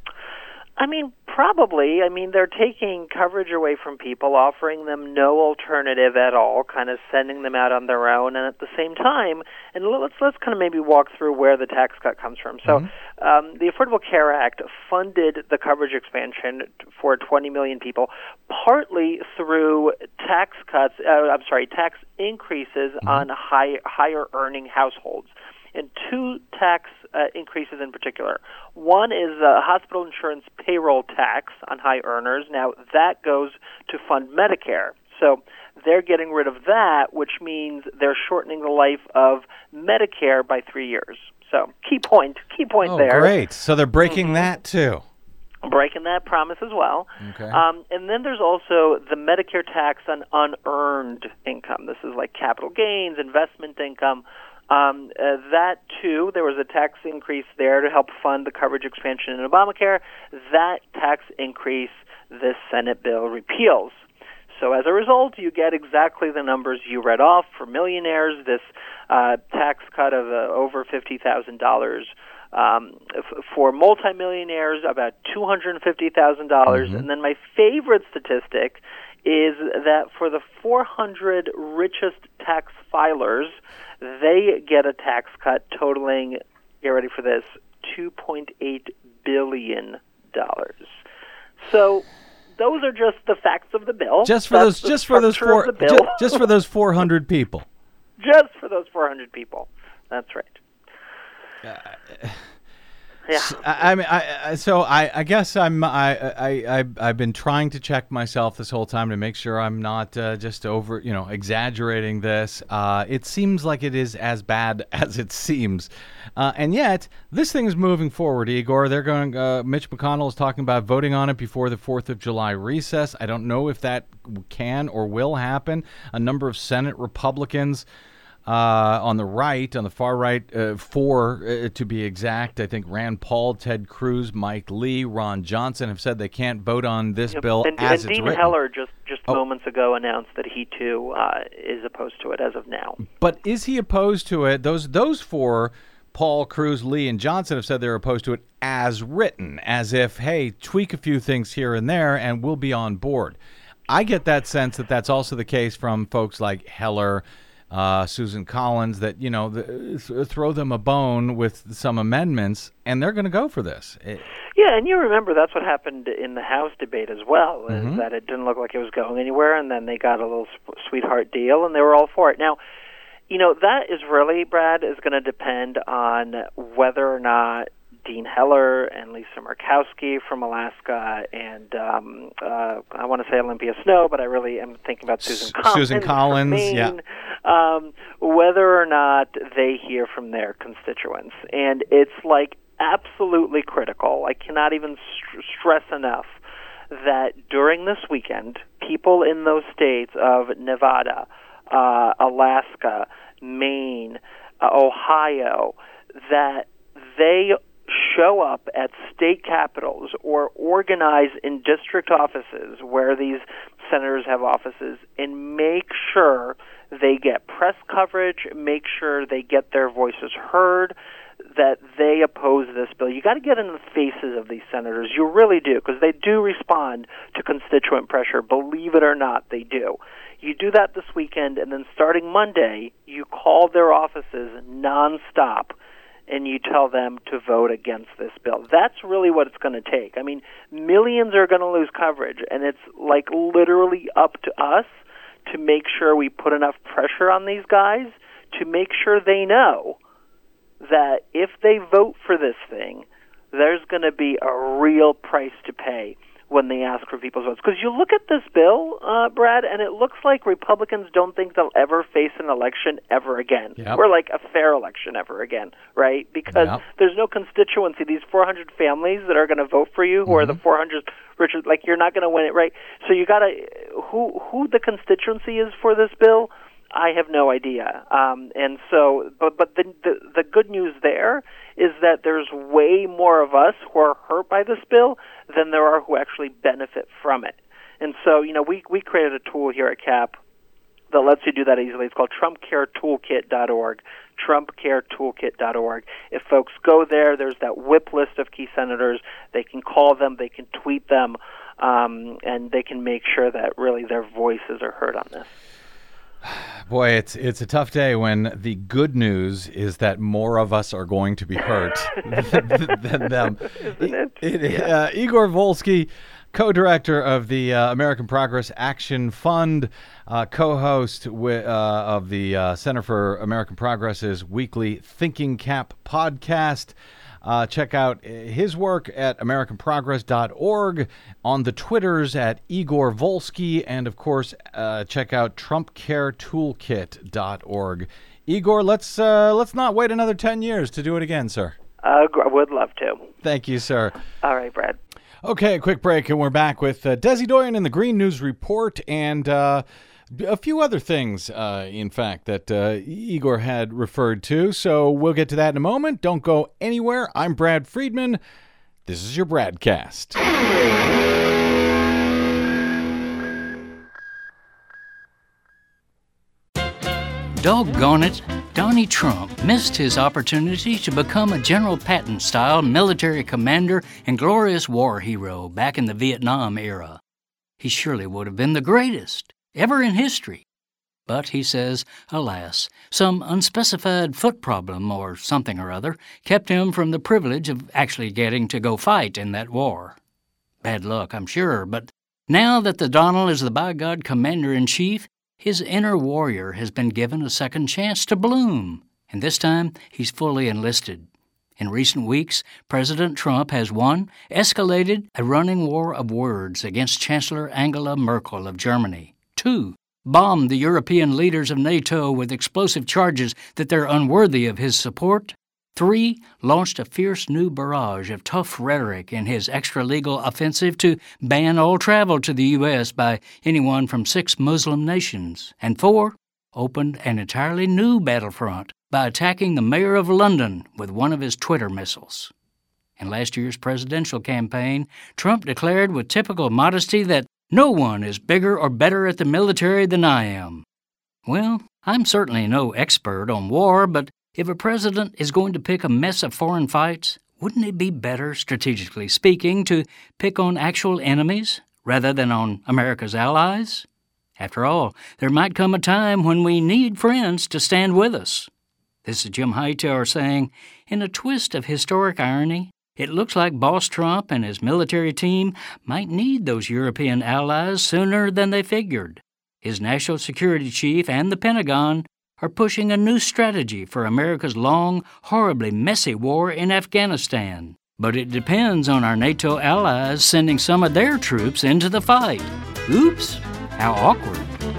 I mean, probably. I mean, they're taking coverage away from people, offering them no alternative at all, kind of sending them out on their own, and at the same time, and let's let's kind of maybe walk through where the tax cut comes from. So, mm-hmm. um, the Affordable Care Act funded the coverage expansion for twenty million people, partly through tax cuts. Uh, I'm sorry, tax increases mm-hmm. on high higher earning households. And two tax uh, increases in particular. One is uh, hospital insurance payroll tax on high earners. Now, that goes to fund Medicare. So they're getting rid of that, which means they're shortening the life of Medicare by three years. So key point, key point oh, there. Great. So they're breaking mm-hmm. that, too. Breaking that promise as well. Okay. Um, and then there's also the Medicare tax on unearned income. This is like capital gains, investment income. Um, uh, that, too, there was a tax increase there to help fund the coverage expansion in Obamacare. That tax increase this Senate bill repeals. So as a result, you get exactly the numbers you read off for millionaires, this uh, tax cut of uh, over fifty thousand dollars. Um, f- for multimillionaires, about two hundred fifty thousand dollars. Mm-hmm. And then my favorite statistic is that for the four hundred richest tax filers, they get a tax cut totaling, get ready for this, two point eight billion dollars. So those are just the facts of the bill. Just for That's those, just for those four, just, just for those four hundred people. Just for those four hundred people. That's right. Uh, Yeah. I, I mean, I, I- so I, I guess I'm I, I I I've been trying to check myself this whole time to make sure I'm not uh, just over, you know, exaggerating this. Uh, it seems like it is as bad as it seems, uh, and yet this thing is moving forward. Igor, they're going. Uh, Mitch McConnell is talking about voting on it before the Fourth of July recess. I don't know if that can or will happen. A number of Senate Republicans. Uh, on the right, on the far right, uh, four uh, to be exact, I think Rand Paul, Ted Cruz, Mike Lee, Ron Johnson have said they can't vote on this Yep. bill and, as and it's Dean written. Heller just just Oh. moments ago announced that he too uh, is opposed to it as of now. But is he opposed to it? Those those four, Paul, Cruz, Lee, and Johnson, have said they're opposed to it as written, as if, hey, tweak a few things here and there, and we'll be on board. I get that sense that that's also the case from folks like Heller, Uh, Susan Collins, that, you know, the, th- throw them a bone with some amendments, and they're going to go for this. It, Yeah, and you remember that's what happened in the House debate as well, is Mhm. that it didn't look like it was going anywhere, and then they got a little sp- sweetheart deal, and they were all for it. Now, you know, that is really, Brad, is going to depend on whether or not Dean Heller and Lisa Murkowski from Alaska and um, uh, I want to say Olympia Snow, but I really am thinking about Susan S- Collins. Susan from Collins, Maine, yeah. Um, whether or not they hear from their constituents. And it's like absolutely critical. I cannot even st- stress enough that during this weekend, people in those states of Nevada, uh, Alaska, Maine, uh, Ohio, that they show up at state capitals or organize in district offices where these senators have offices and make sure they get press coverage, make sure they get their voices heard, that they oppose this bill. You got to get in the faces of these senators. You really do, because they do respond to constituent pressure. Believe it or not, they do. You do that this weekend, and then starting Monday, you call their offices nonstop, and you tell them to vote against this bill. That's really what it's going to take. I mean, millions are going to lose coverage, and it's like literally up to us to make sure we put enough pressure on these guys to make sure they know that if they vote for this thing, there's going to be a real price to pay when they ask for people's votes. Because you look at this bill, uh, Brad, and it looks like Republicans don't think they'll ever face an election ever again, Yep. or like a fair election ever again, right? Because Yep. there's no constituency. These four hundred families that are going to vote for you, who are the four hundred richest, like you're not going to win it, right? So you got to, who who the constituency is for this bill, I have no idea. Um, and so, but but the, the the good news there is that there's way more of us who are hurt by this bill than there are who actually benefit from it. And so, you know, we we created a tool here at C A P that lets you do that easily. It's called Trump Care Toolkit dot org, Trump Care Toolkit dot org. If folks go there, there's that whip list of key senators. They can call them, they can tweet them, um, and they can make sure that really their voices are heard on this. Boy, it's it's a tough day when the good news is that more of us are going to be hurt than, than them. Isn't it? It- it- uh, Igor Volsky, co-director of the uh, American Progress Action Fund, uh, co-host wi- uh, of the uh, Center for American Progress's weekly Thinking Cap podcast. Uh, check out his work at American Progress dot org, on the Twitters at Igor Volsky, and of course, uh, check out Trump Care Toolkit dot org. Igor, let's uh, let's not wait another ten years to do it again, sir. Uh, I would love to. Thank you, sir. All right, Brad. Okay, a quick break, and we're back with uh, Desi Doyen in the Green News Report, and uh, a few other things, uh, in fact, that uh, Igor had referred to. So we'll get to that in a moment. Don't go anywhere. I'm Brad Friedman. This is your Bradcast. Doggone it, Donnie Trump missed his opportunity to become a General Patton-style military commander and glorious war hero back in the Vietnam era. He surely would have been the greatest ever in history. But, he says, alas, some unspecified foot problem or something or other kept him from the privilege of actually getting to go fight in that war. Bad luck, I'm sure, but now that the Donald is the by-God commander-in-chief, his inner warrior has been given a second chance to bloom, and this time he's fully enlisted. In recent weeks, President Trump has, one, escalated a running war of words against Chancellor Angela Merkel of Germany, two, bombed the European leaders of NATO with explosive charges that they're unworthy of his support, three, launched a fierce new barrage of tough rhetoric in his extra-legal offensive to ban all travel to the U S by anyone from six Muslim nations, and four, opened an entirely new battlefront by attacking the mayor of London with one of his Twitter missiles. In last year's presidential campaign, Trump declared with typical modesty that no one is bigger or better at the military than I am. Well, I'm certainly no expert on war, but if a president is going to pick a mess of foreign fights, wouldn't it be better, strategically speaking, to pick on actual enemies rather than on America's allies? After all, there might come a time when we need friends to stand with us. This is Jim Hightower saying, in a twist of historic irony, it looks like Boss Trump and his military team might need those European allies sooner than they figured. His national security chief and the Pentagon are pushing a new strategy for America's long, horribly messy war in Afghanistan. But it depends on our NATO allies sending some of their troops into the fight. Oops, how awkward.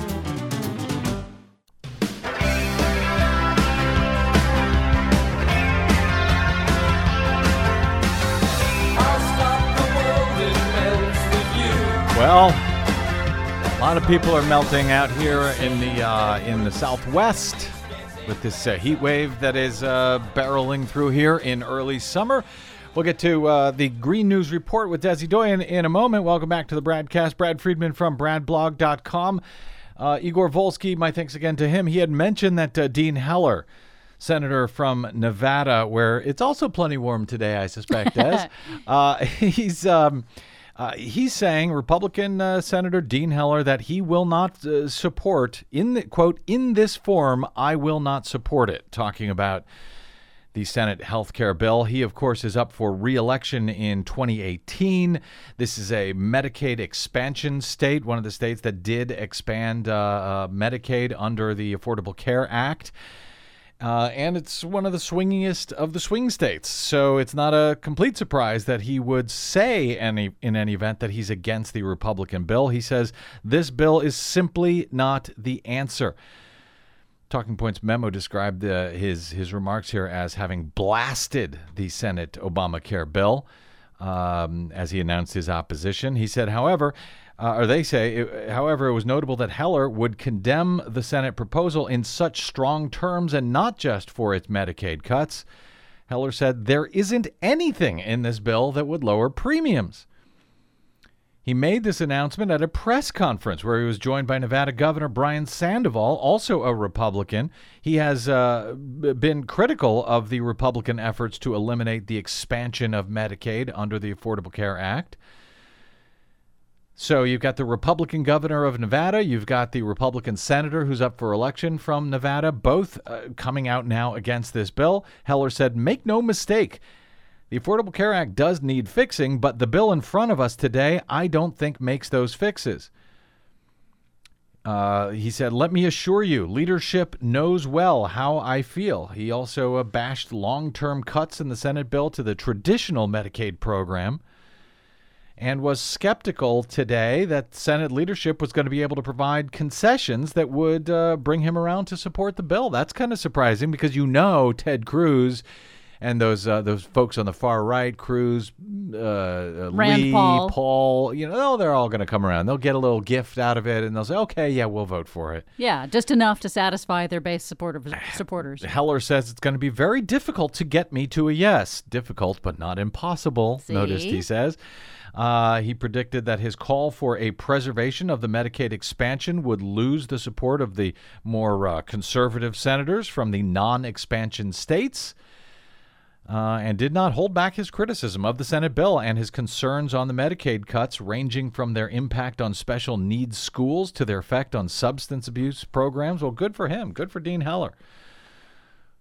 Well, a lot of people are melting out here in the uh, in the Southwest with this uh, heat wave that is uh, barreling through here in early summer. We'll get to uh, the Green News Report with Desi Doyen in a moment. Welcome back to the Bradcast. Brad Friedman from brad blog dot com. Uh, Igor Volsky, my thanks again to him. He had mentioned that uh, Dean Heller, senator from Nevada, where it's also plenty warm today, I suspect, Des. uh, he's... Um, Uh, he's saying, Republican uh, Senator Dean Heller, that he will not uh, support, in the quote, in this form, I will not support it, talking about the Senate health care bill. He, of course, is up for re-election in twenty eighteen. This is a Medicaid expansion state, one of the states that did expand uh, uh, Medicaid under the Affordable Care Act. Uh, and it's one of the swingiest of the swing states. So it's not a complete surprise that he would say any in any event that he's against the Republican bill. He says this bill is simply not the answer. Talking Points memo described uh, his, his remarks here as having blasted the Senate Obamacare bill um, as he announced his opposition. He said, however, Uh, or they say, it, however, it was notable that Heller would condemn the Senate proposal in such strong terms and not just for its Medicaid cuts. Heller said there isn't anything in this bill that would lower premiums. He made this announcement at a press conference where he was joined by Nevada Governor Brian Sandoval, also a Republican. He has uh, been critical of the Republican efforts to eliminate the expansion of Medicaid under the Affordable Care Act. So you've got the Republican governor of Nevada, you've got the Republican senator who's up for election from Nevada, both uh, coming out now against this bill. Heller said, make no mistake, the Affordable Care Act does need fixing, but the bill in front of us today, I don't think makes those fixes. Uh, he said, let me assure you, leadership knows well how I feel. He also uh, bashed long-term cuts in the Senate bill to the traditional Medicaid program, and was skeptical today that Senate leadership was going to be able to provide concessions that would uh, bring him around to support the bill. That's kind of surprising because you know Ted Cruz and those uh, those folks on the far right, Cruz, uh, Rand Lee, Paul. Paul, you know, oh, they're all going to come around. They'll get a little gift out of it, and they'll say, okay, yeah, we'll vote for it. Yeah, just enough to satisfy their base supporter, supporters. Heller says it's going to be very difficult to get me to a yes. Difficult, but not impossible, See? noticed he says. Uh, he predicted that his call for a preservation of the Medicaid expansion would lose the support of the more uh, conservative senators from the non-expansion states, uh, and did not hold back his criticism of the Senate bill and his concerns on the Medicaid cuts, ranging from their impact on special needs schools to their effect on substance abuse programs. Well, good for him. Good for Dean Heller,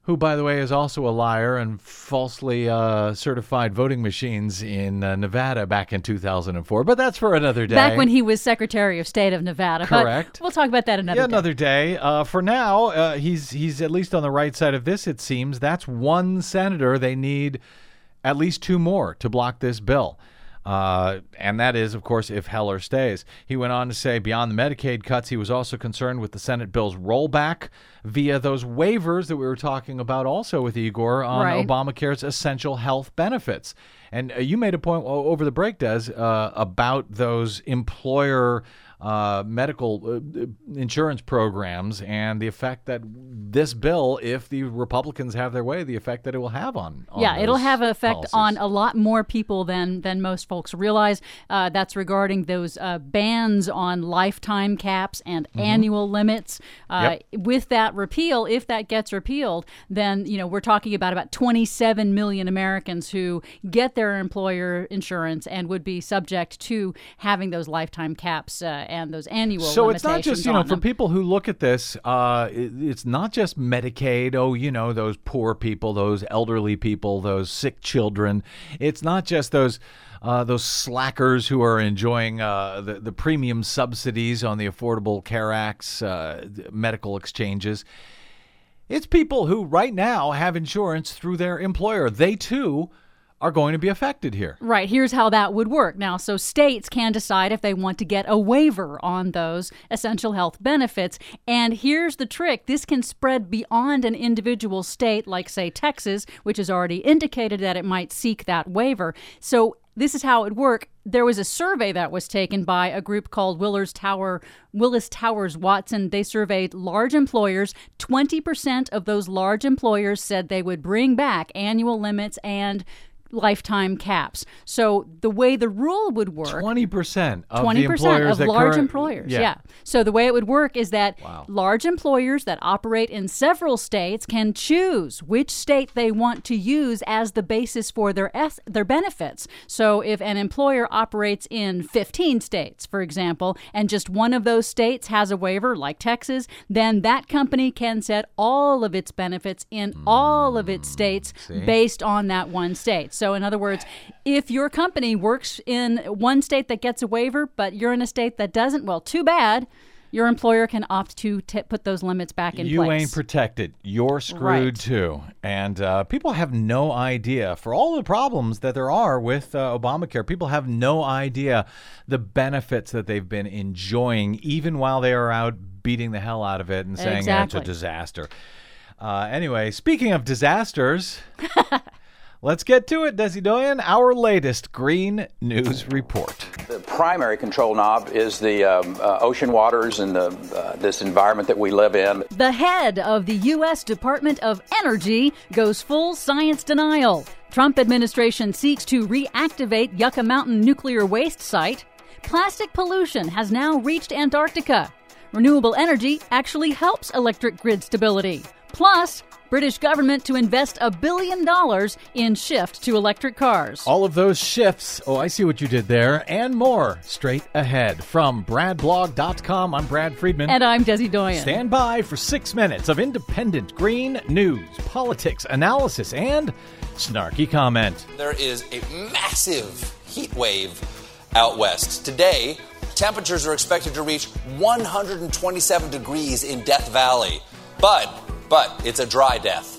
who, by the way, is also a liar and falsely uh, certified voting machines in uh, Nevada back in two thousand four. But that's for another day. Back when he was Secretary of State of Nevada. Correct. But we'll talk about that another yeah, day. another day. Uh, for now, uh, he's he's at least on the right side of this, it seems. That's one senator. They need at least two more to block this bill. Uh, and that is, of course, if Heller stays. He went on to say beyond the Medicaid cuts, he was also concerned with the Senate bill's rollback via those waivers that we were talking about also with Igor on right. Obamacare's essential health benefits. And uh, you made a point over the break, Des, uh, about those employer uh, medical uh, insurance programs and the effect that this bill, if the Republicans have their way, the effect that it will have on, on Yeah, it'll those have an effect policies. on a lot more people than than most folks realize. Uh, that's regarding those uh, bans on lifetime caps and Mm-hmm. annual limits. Uh, Yep. With that repeal, if that gets repealed, then you know we're talking about about twenty-seven million Americans who get their employer insurance and would be subject to having those lifetime caps uh, and those annual So limitations it's not just, you know, on for them. people who look at this, uh, it, it's not just Medicaid, oh, you know, those poor people, those elderly people, those sick children. It's not just those uh, those slackers who are enjoying uh, the, the premium subsidies on the Affordable Care Act's uh, medical exchanges. It's people who right now have insurance through their employer. They, too, are going to be affected here. Right. Here's how that would work. Now, so states can decide if they want to get a waiver on those essential health benefits. And here's the trick. This can spread beyond an individual state, like, say, Texas, which has already indicated that it might seek that waiver. So this is how it would work. There was a survey that was taken by a group called Willis Tower, Willis Towers Watson. They surveyed large employers. twenty percent of those large employers said they would bring back annual limits and lifetime caps. So the way the rule would work, twenty percent of twenty the percent employers of that large current- employers. Yeah. Yeah. So the way it would work is that Wow. large employers that operate in several states can choose which state they want to use as the basis for their es- their benefits. So if an employer operates in fifteen states, for example, and just one of those states has a waiver, like Texas, then that company can set all of its benefits in all of its states see? based on that one state. So in other words, if your company works in one state that gets a waiver, but you're in a state that doesn't, well, too bad. Your employer can opt to t- put those limits back in you place. ain't protected. You're screwed Right. too. And uh, people have no idea, for all the problems that there are with uh, Obamacare, people have no idea the benefits that they've been enjoying, even while they are out beating the hell out of it and saying yeah, it's a Exactly. disaster. Uh, anyway, speaking of disasters, let's get to it, Desi Doyen, our latest Green News Report. The primary control knob is the um, uh, ocean waters and the, uh, this environment that we live in. The head of the U S Department of Energy goes full science denial. Trump administration seeks to reactivate Yucca Mountain nuclear waste site. Plastic pollution has now reached Antarctica. Renewable energy actually helps electric grid stability. Plus, British government to invest a billion dollars in shift to electric cars. All of those shifts, oh, I see what you did there, and more straight ahead. From brad blog dot com, I'm Brad Friedman. And I'm Desi Doyen. Stand by for six minutes of independent green news, politics, analysis, and snarky comment. There is a massive heat wave out west. Today, temperatures are expected to reach one hundred twenty-seven degrees in Death Valley. But, but, it's a dry death.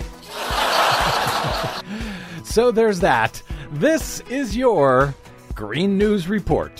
So there's that. This is your Green News Report.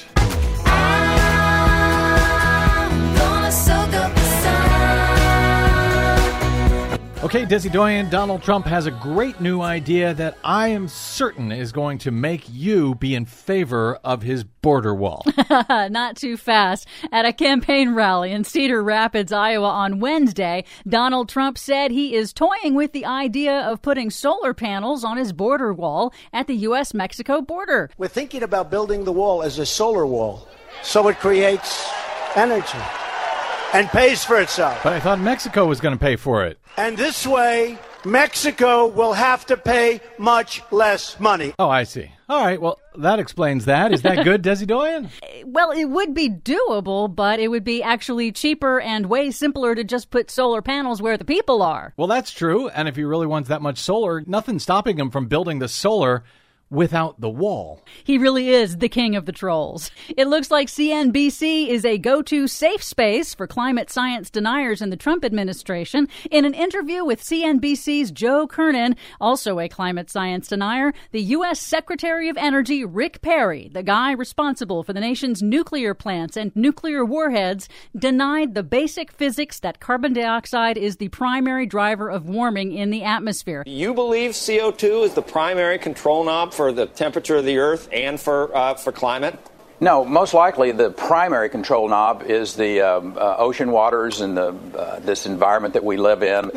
Okay, Desi Doyen, Donald Trump has a great new idea that I am certain is going to make you be in favor of his border wall. Not too fast. At a campaign rally in Cedar Rapids, Iowa on Wednesday, Donald Trump said he is toying with the idea of putting solar panels on his border wall at the U S Mexico border. We're thinking about building the wall as a solar wall, so it creates energy and pays for itself. But I thought Mexico was going to pay for it. And this way, Mexico will have to pay much less money. Oh, I see. All right, well, that explains that. Is that good, Desi Doyen? Well, it would be doable, but it would be actually cheaper and way simpler to just put solar panels where the people are. Well, that's true. And if he really wants that much solar, nothing's stopping him from building the solar without the wall. He really is the king of the trolls. It looks like C N B C is a go-to safe space for climate science deniers in the Trump administration. In an interview with C N B C's Joe Kernan, also a climate science denier, the U S Secretary of Energy Rick Perry, the guy responsible for the nation's nuclear plants and nuclear warheads, denied the basic physics that carbon dioxide is the primary driver of warming in the atmosphere. You believe C O two is the primary control knob for the temperature of the Earth and for uh, for climate? No, most likely the primary control knob is the um, uh, ocean waters and the uh, this environment that we live in.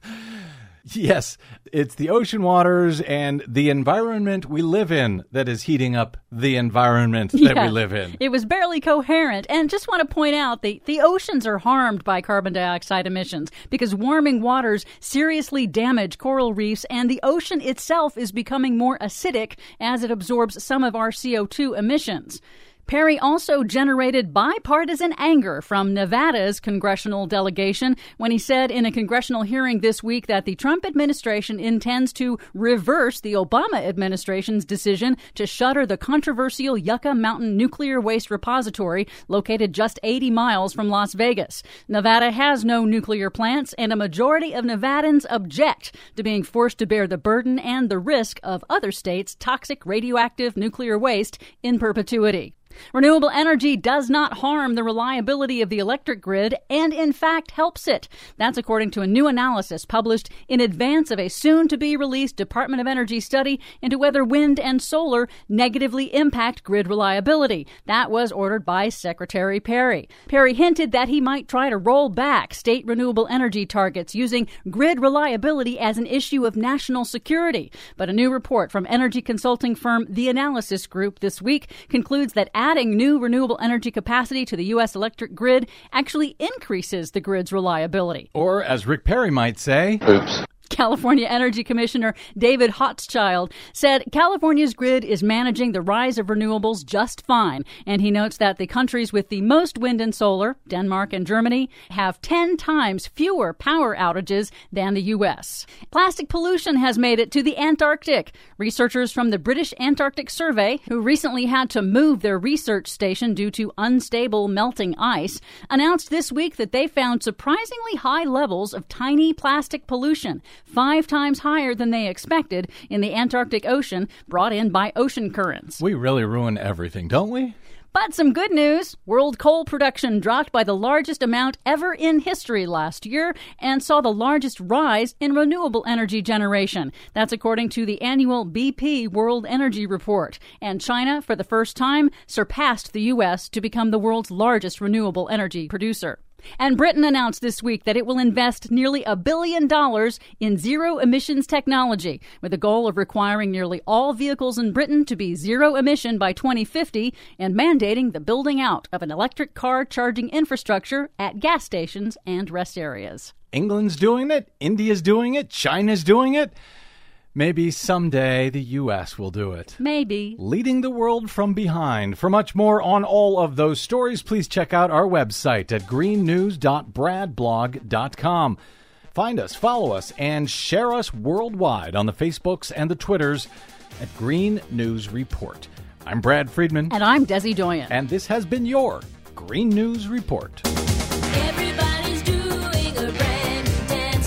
Yes, it's the ocean waters and the environment we live in that is heating up the environment that yeah, we live in. It was barely coherent. And just want to point out the, the oceans are harmed by carbon dioxide emissions because warming waters seriously damage coral reefs, and the ocean itself is becoming more acidic as it absorbs some of our C O two emissions. Perry also generated bipartisan anger from Nevada's congressional delegation when he said in a congressional hearing this week that the Trump administration intends to reverse the Obama administration's decision to shutter the controversial Yucca Mountain Nuclear Waste Repository located just eighty miles from Las Vegas. Nevada has no nuclear plants, and a majority of Nevadans object to being forced to bear the burden and the risk of other states' toxic radioactive nuclear waste in perpetuity. Renewable energy does not harm the reliability of the electric grid and, in fact, helps it. That's according to a new analysis published in advance of a soon-to-be-released Department of Energy study into whether wind and solar negatively impact grid reliability. That was ordered by Secretary Perry. Perry hinted that he might try to roll back state renewable energy targets using grid reliability as an issue of national security. But a new report from energy consulting firm The Analysis Group this week concludes that adding new renewable energy capacity to the U S electric grid actually increases the grid's reliability. Or, as Rick Perry might say, oops. California Energy Commissioner David Hochschild said California's grid is managing the rise of renewables just fine, and he notes that the countries with the most wind and solar, Denmark and Germany, have ten times fewer power outages than the U S. Plastic pollution has made it to the Antarctic. Researchers from the British Antarctic Survey, who recently had to move their research station due to unstable melting ice, announced this week that they found surprisingly high levels of tiny plastic pollution, five times higher than they expected in the Antarctic Ocean, brought in by ocean currents. We really ruin everything, don't we? But some good news. World coal production dropped by the largest amount ever in history last year and saw the largest rise in renewable energy generation. That's according to the annual B P World Energy Report. And China, for the first time, surpassed the U S to become the world's largest renewable energy producer. And Britain announced this week that it will invest nearly a billion dollars in zero-emissions technology, with a goal of requiring nearly all vehicles in Britain to be zero-emission by twenty fifty and mandating the building out of an electric car charging infrastructure at gas stations and rest areas. England's doing it, India's doing it, China's doing it. Maybe someday the U S will do it. Maybe. Leading the world from behind. For much more on all of those stories, please check out our website at green news dot brad blog dot com. Find us, follow us, and share us worldwide on the Facebooks and the Twitters at Green News Report. I'm Brad Friedman. And I'm Desi Doyen. And this has been your Green News Report. Everybody's doing a brand new dance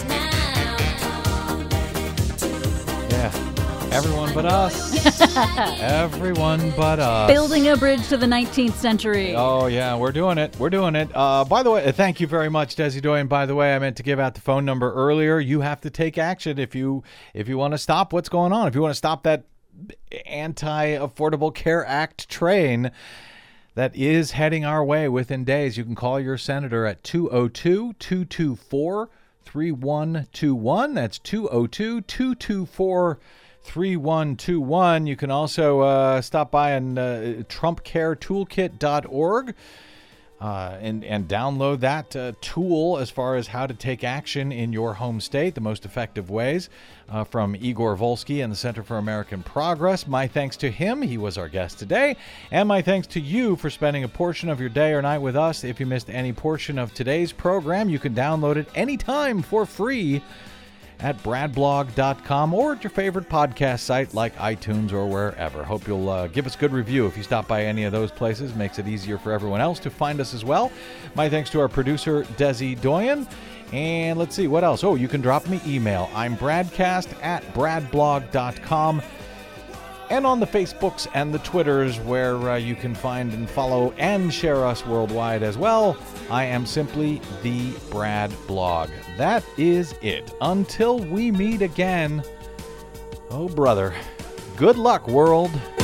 now. Yeah. Everyone but us. Everyone but us. Building a bridge to the nineteenth century. Oh, yeah, we're doing it. We're doing it. Uh, by the way, thank you very much, Desi Doyen. By the way, I meant to give out the phone number earlier. You have to take action if you if you want to stop what's going on. If you want to stop that anti-Affordable Care Act train that is heading our way within days, you can call your senator at two oh two, two two four, three one two one. That's two oh two, two two four, three one two one. You can also uh, stop by on uh, trump care toolkit dot org. Uh, and, and download that uh, tool as far as how to take action in your home state, the most effective ways, uh, from Igor Volsky and the Center for American Progress. My thanks to him. He was our guest today. And my thanks to you for spending a portion of your day or night with us. If you missed any portion of today's program, you can download it anytime for free at brad blog dot com or at your favorite podcast site like iTunes or wherever. Hope you'll uh, give us a good review if you stop by any of those places. Makes it easier for everyone else to find us as well. My thanks to our producer, Desi Doyen. And let's see, what else? Oh, you can drop me email. I'm bradcast at brad blog dot com. And on the Facebooks and the Twitters, where uh, you can find and follow and share us worldwide as well, I am simply the Brad Blog. That is it. Until we meet again, oh brother, good luck, world.